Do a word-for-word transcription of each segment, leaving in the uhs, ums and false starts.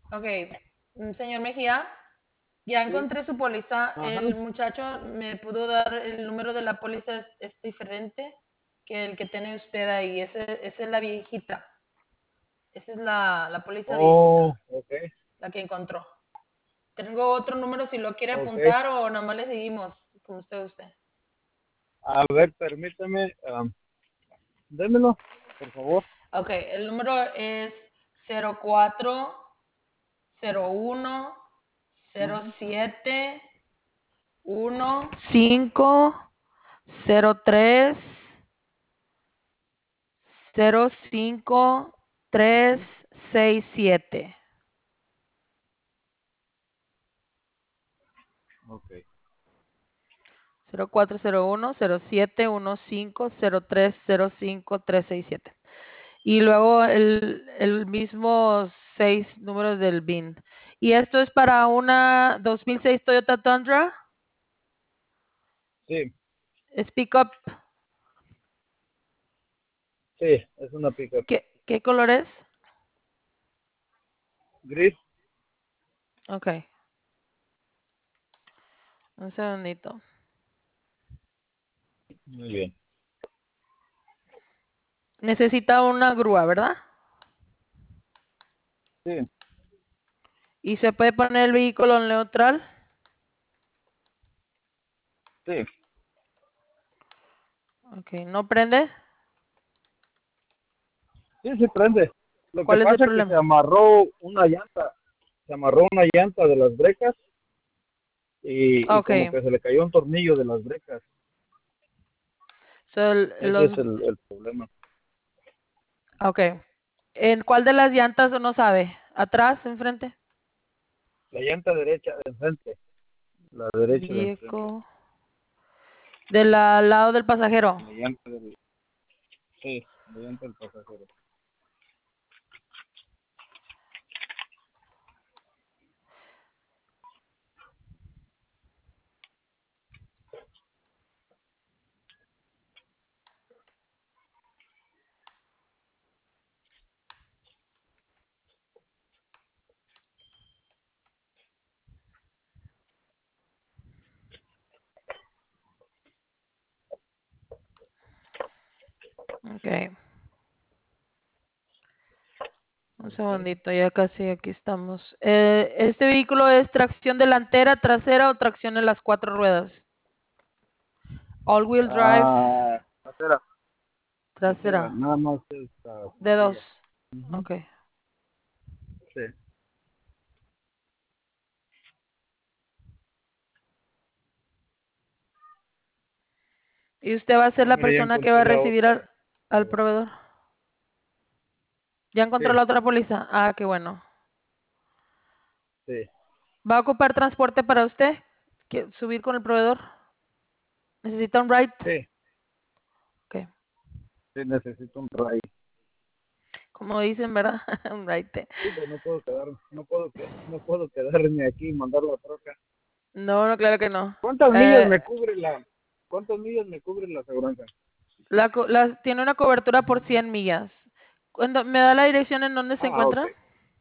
Ok, mm, señor Mejía, ya Sí, encontré su póliza. ajá, El muchacho me pudo dar el número de la póliza, es, es diferente que el que tiene usted ahí. Ese- esa es la viejita. Esa es la, la póliza viejita, oh, ok, la que encontró. Tengo otro número si lo quiere ok. apuntar o nada más le seguimos, como usted usted. A ver, permítame, am, démelo, por favor. Ok, el número es cero cuatro cero uno cero Ujú. siete uno cinco cero tres cero cinco tres seis siete. Ok, Cero cuatro cero uno cero siete uno cinco cero tres cero cinco tres seis siete. Y luego el, el mismo seis números del B I N. Y esto es para una dos mil seis Toyota Tundra. sí, Es pickup. sí, es una pickup ¿Qué, qué color es? gris. Ok, un segundito. Muy bien. Necesita una grúa, ¿verdad? Sí, Y se puede poner el vehículo en neutral. sí, Ok, ¿no prende? sí, sí prende. Lo que ¿Cuál es el pasa es que se problema? amarró una llanta, se amarró una llanta de las brecas y, y Ok, como que se le cayó un tornillo de las brecas. so el- Ese es los, el, el problema. ok. ¿En cuál de las llantas no sabe? ¿Atrás, enfrente? La llanta derecha de enfrente, la derecha de enfrente. Viejo. Del la- lado del pasajero. La llanta del, sí, la llanta del pasajero. Ok. Un Okay. segundito, ya casi aquí estamos. Eh, ¿este vehículo es tracción delantera, trasera o tracción en las cuatro ruedas? All-wheel drive, Ah, trasera, trasera, trasera. nada más esta De sencilla. dos. Ujú. Ok. Sí. ¿Y usted va a ser Oh, la mire, ya persona que va encontré a la recibir otra. al, al proveedor? ¿Ya encontró Sí, la otra póliza? Ah, qué bueno. sí, ¿Va a ocupar transporte para usted? ¿Qué- ¿Subir con el proveedor? ¿Necesita un ride? sí, Ok. sí, necesito un ray. Como dicen, ¿verdad? Un ride. Sí, pues no puedo quedar, no puedo que, no puedo quedarme aquí y mandar la troca. No, no, claro que no. ¿Cuántas millas Eh, me cubre la, cuántas millas me cubre la aseguranza? la co- la- tiene una cobertura por cien millas. Cuando, ¿me da la dirección en donde se Ah, ok. encuentra?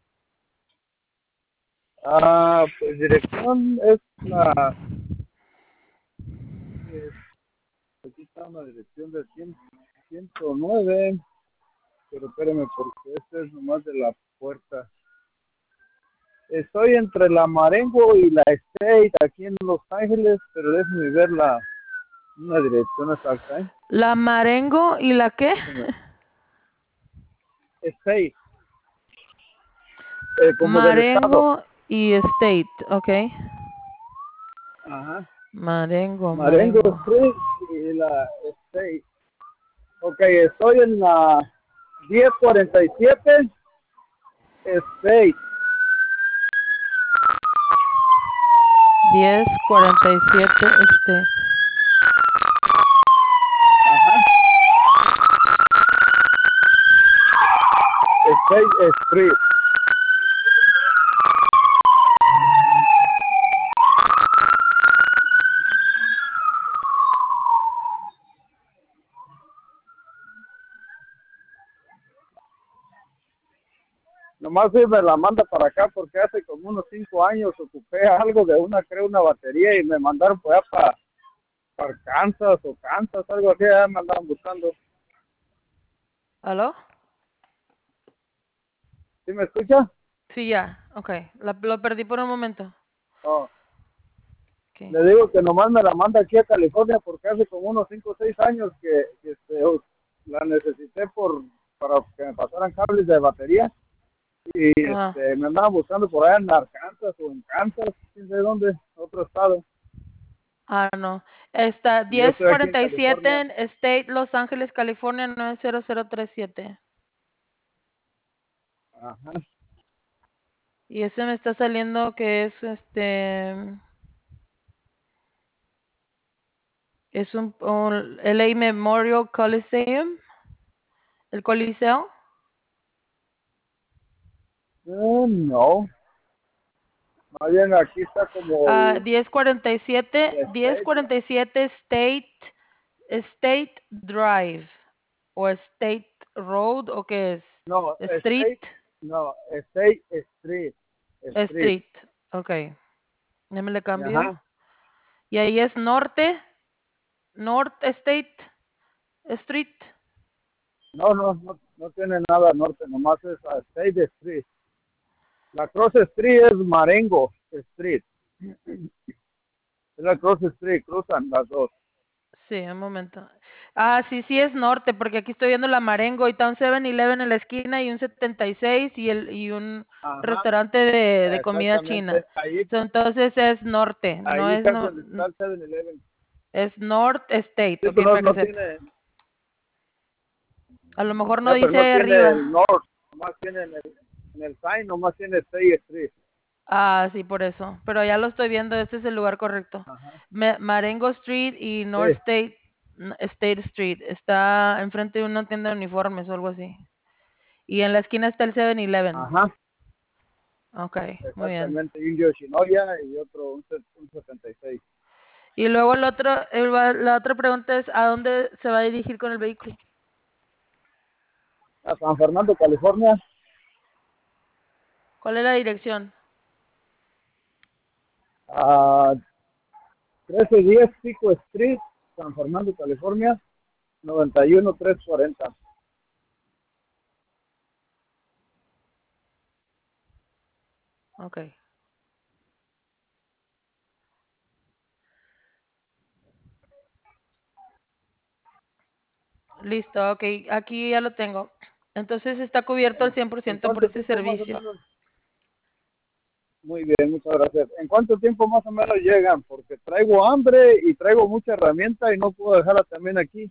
Ah, pues dirección es la, es, aquí está una dirección de cien, ciento nueve, pero espérame porque este es nomás de la puerta. Estoy entre la Marengo y la State aquí en Los Ángeles, pero déjeme ver la una dirección exacta, ¿eh? ¿La Marengo y la qué? Déjeme. State, eh, como del estado. Marengo y State, ok. Ajá. Marengo, Marengo Marengo. Street y la State. Ok, estoy en la diez cuarenta y siete State. diez cuarenta y siete State. Ajá. State Street. nomás sí me la manda para acá porque hace como unos cinco años ocupé algo de una, creo, una batería y me mandaron por allá para, para Kansas o Kansas, algo así, ya me andaban buscando. ¿Aló? ¿Sí me escucha? Sí, ya. Ok. La- lo perdí por un momento. No. Okay. Le digo que nomás me la manda aquí a California porque hace como unos cinco o seis años que, que este, la necesité por para que me pasaran cables de batería y Ajá. este, me andaban buscando por allá en Arkansas o en Kansas, no sé dónde, otro estado. Ah, no. Está Y yo diez estoy aquí en cuarenta y siete California. en State, Los Ángeles, California, nueve cero cero tres siete. Ajá. Y ese me está saliendo que es este. Es un, un L A Memorial Coliseum. El Coliseo. Uh, no, más bien aquí está como Ah, el, diez cuarenta y siete, el diez state. cuarenta y siete State, State Drive. O State Road, ¿o qué es? No, Street. state, no, state street, street. Street. Ok. Déjame le cambio. Ajá. Y ahí es norte. North State Street. No, no, no, no tiene nada norte, nomás es a State Street. La Cross Street es Marengo Street. Es la Cross Street, cruzan las dos. Sí, un momento. Ah, sí, sí es norte, porque aquí estoy viendo la Marengo y está un seven eleven en la esquina y un setenta y seis y, el, y un Ajá, restaurante de, de comida china. exactamente. Ahí, So, entonces es norte, no ahí es casi no, donde está el siete eleven. es North State, Sí, ok, pero no, para que no sepa. tiene, A lo mejor no ya, pero dice no ahí tiene el arriba. north, nomás tiene en el, en el sign, nomás tiene State Street. Ah, sí, por eso. Pero ya lo estoy viendo, este es el lugar correcto. Ajá, Me- Marengo Street y North sí, State, n- State Street. Está enfrente de una tienda de uniformes o algo así. Y en la esquina está el seven eleven. ajá, Ok, muy bien. exactamente. Un Yoshinoya y otro, un, set- un setenta y seis. Y luego el otro, el va- la otra pregunta es, ¿a dónde se va a dirigir con el vehículo? A San Fernando, California, ¿Cuál es la dirección? a trece diez Pico Street, San Fernando, California, noventa y uno trescientos cuarenta. Ok. Listo, ok. Aquí ya lo tengo. Entonces está cubierto al ¿En, cien por en ciento por cuánto este tiempo más o servicio. menos? Muy bien, muchas gracias. ¿En cuánto tiempo más o menos llegan? Porque traigo hambre y traigo mucha herramienta y no puedo dejarla también aquí.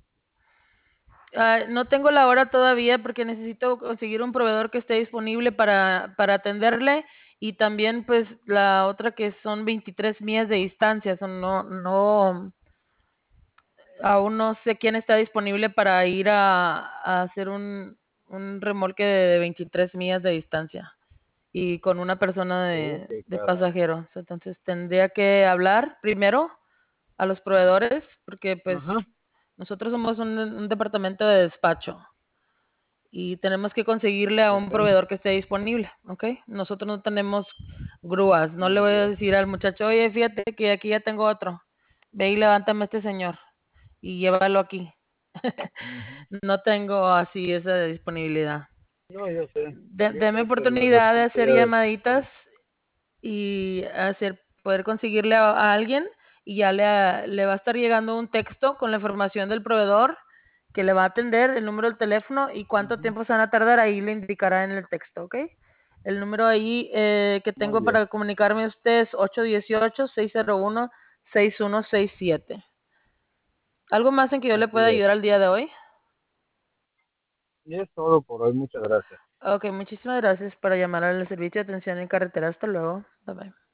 Ah, no tengo la hora todavía porque necesito conseguir un proveedor que esté disponible para, para atenderle y también pues la otra que son veintitrés millas de distancia. Son no, no, aún no sé quién está disponible para ir a, a hacer un, un remolque de, de veintitrés millas de distancia y con una persona Oh, de, qué de caray. pasajeros. Entonces tendría que hablar primero a los proveedores porque pues Ajá, nosotros somos un, un departamento de despacho y tenemos que conseguirle a un ok, proveedor que esté disponible, ¿ok? Nosotros no tenemos grúas, no le muy voy a bien. decir al muchacho, oye, fíjate que aquí ya tengo otro, ve y levántame a este señor y llévalo aquí. Ujú. No tengo así esa disponibilidad. No, yo sé, De, yo deme sé que de oportunidad de repente hacer ya después. llamaditas y hacer, poder conseguirle a, a alguien y ya le, le va a estar llegando un texto con la información del proveedor que le va a atender, el número del teléfono y cuánto Ujú. tiempo se van a tardar, ahí le indicará en el texto, ¿ok? El número ahí eh, que Muy tengo bien, para comunicarme a usted es ocho uno ocho, seis cero uno, seis uno seis siete. ¿Algo más en que yo le así pueda es. ayudar al día de hoy? Y es todo por hoy, muchas gracias. Ok, muchísimas gracias por llamar al servicio de atención en carretera. Hasta luego. Bye bye.